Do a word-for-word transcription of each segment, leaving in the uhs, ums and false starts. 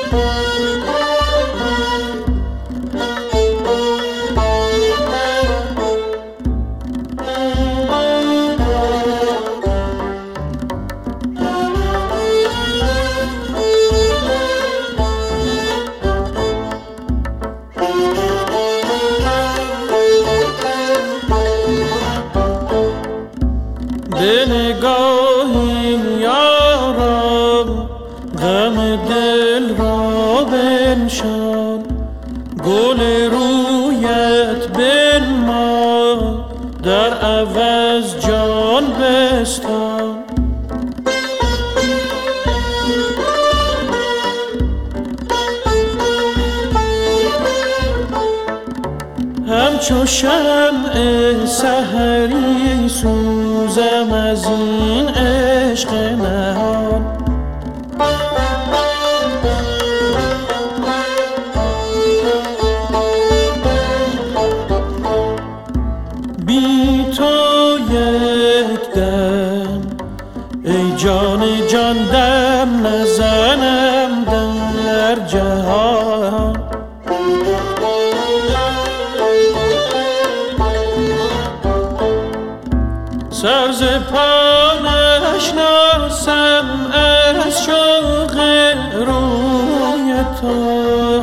به نگاهی یارم غم دل را بنشان، گل رویت بنما در عوض جان بستان. همچو شمع سحری سوزم از این عشق نهان، بی تو یک دم ای جان جان دم نزنم در جهان. سر ز پا نشناسم از شوق روی تو،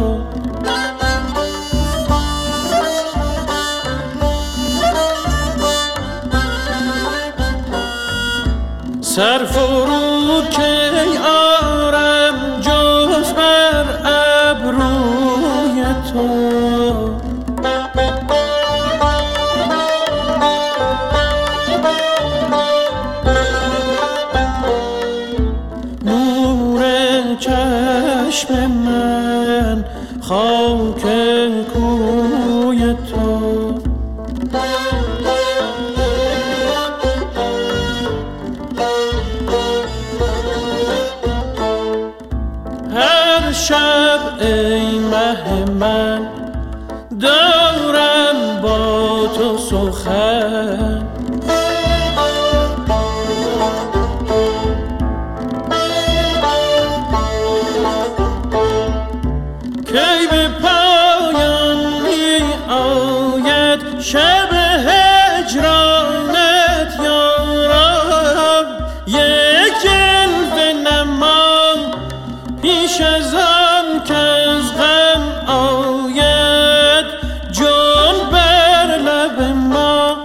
سر فرو کی آرم جز بر ابروی تو. چشم من خاک کوی تو، هر شب ای مه من دارم با تو سخن، کی به پایان می آید شب هجرانت یارم. یک جلوه نما پیش از آن کز غم آید جان بر لب ما.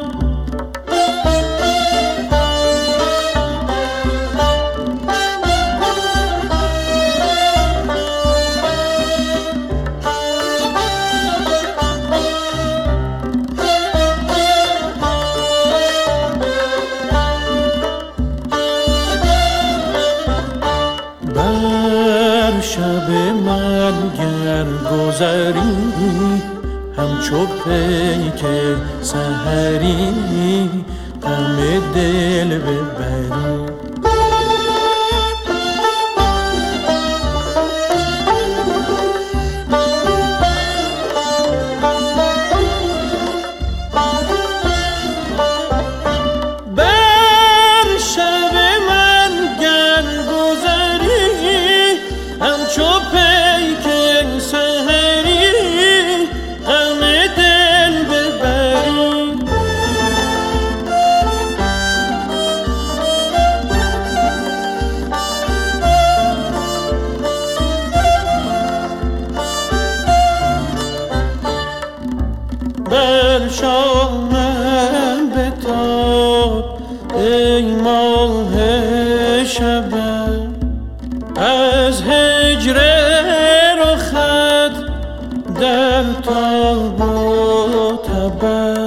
شب من گر گذری همچو پیک سحری غم دل ببری. بر شب من گر گذری همچو پیک سحری غم دل ببری. بر شامم بتاب ای ماه شبم، از هجر رخت در تاب و تبم.